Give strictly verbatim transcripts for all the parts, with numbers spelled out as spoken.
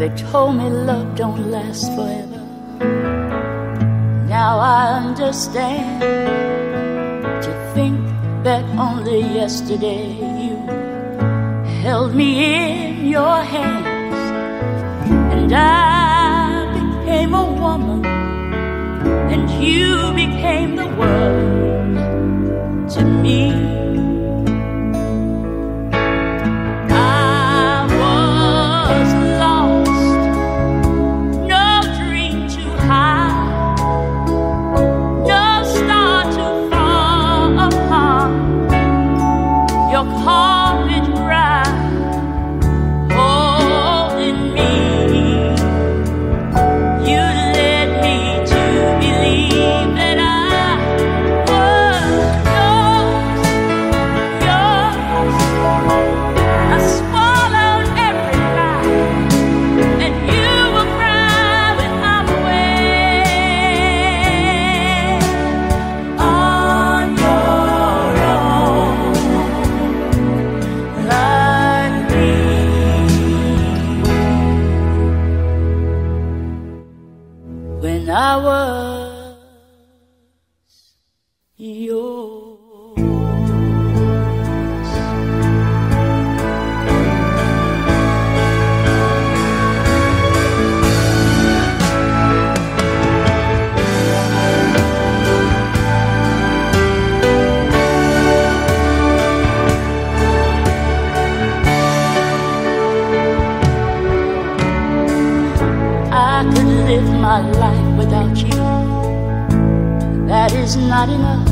They told me love don't last forever. Now I understand. To think that only yesterday you held me in your hands, and I became a woman, and you became the world to me. I was yours. I could live my life without you. That is not enough.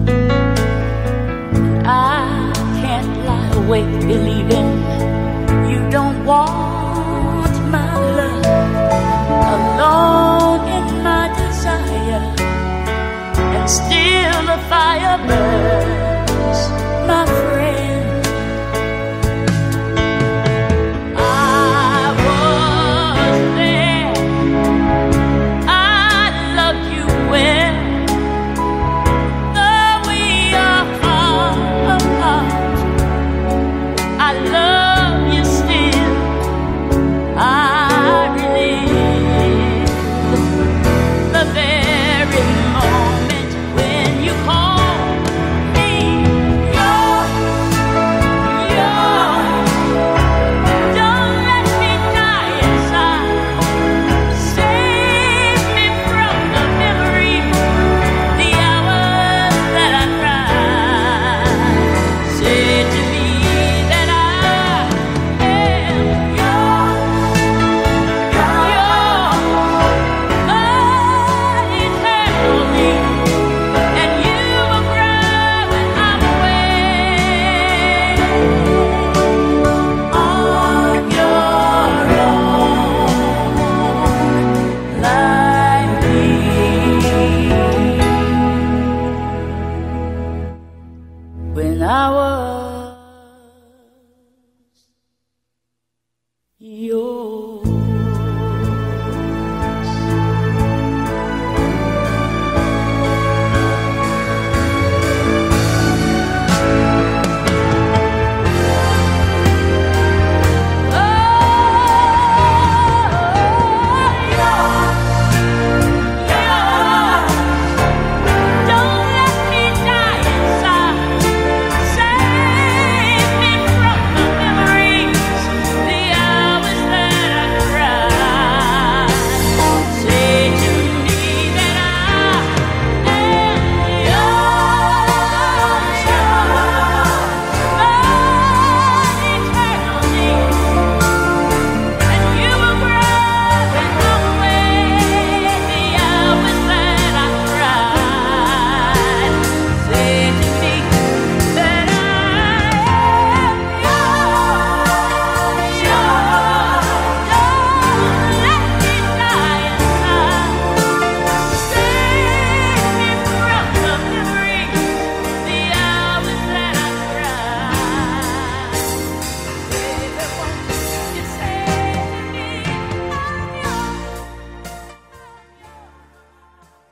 I can't lie awake believing you don't want my love. Alone in my desire, and still the fire burns.